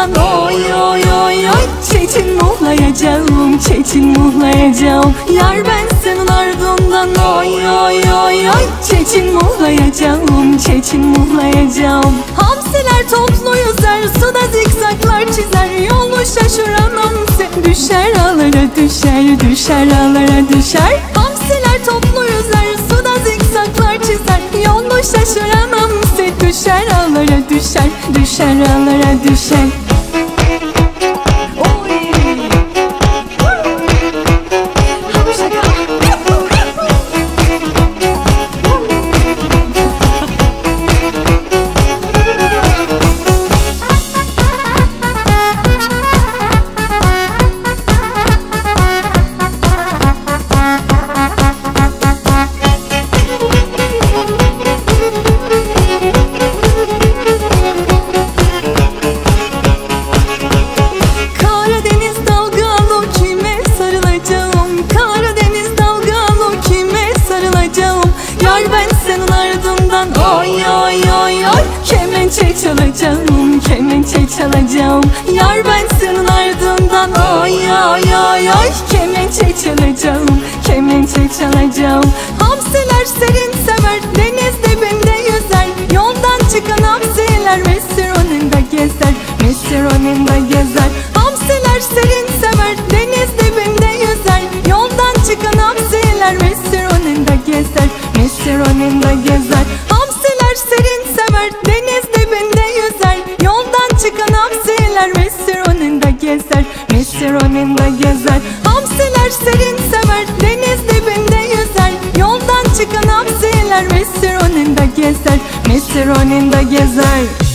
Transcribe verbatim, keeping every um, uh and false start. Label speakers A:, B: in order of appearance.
A: ardından oy oy oy oy Çetin muhlayacağım, çetin muhlayacağım Yar ben senin ardından oy oy oy oy Çetin muhlayacağım, çetin muhlayacağım Hamsiler toplu yüzer, suda zikzaklar çizer Yolu şaşıran hamsi düşer ağlara düşer, düşer ağlara düşer Hamsiler toplu yüzer, suda zikzaklar çizer Yolu şaşıran hamsi düşer ağlara düşer, düşer ağlara düşer Oy oy oy oy Kemençe çalacağım, kemençe çalacağım Yar ben senin ardından oy oy oy oy Kemençe çalacağım, kemençe çalacağım Hamsiler serin sever, deniz dibinde yüzer Yoldan çıkan hamsiler Mesiron'unda gezer, Mesiron'unda gezer Hamsiler serin sever, deniz dibinde yüzer Yoldan çıkan hamsiler Mesiron'unda gezer, Mesiron'unda gezer Serin sever, deniz dibinde yüzer Yoldan çıkan hamsiler Mesiron'unda gezer, Mesiron'unda gezer Hamsiler serin sever, deniz dibinde yüzer Yoldan çıkan hamsiler Mesiron'unda gezer, Mesiron'unda gezer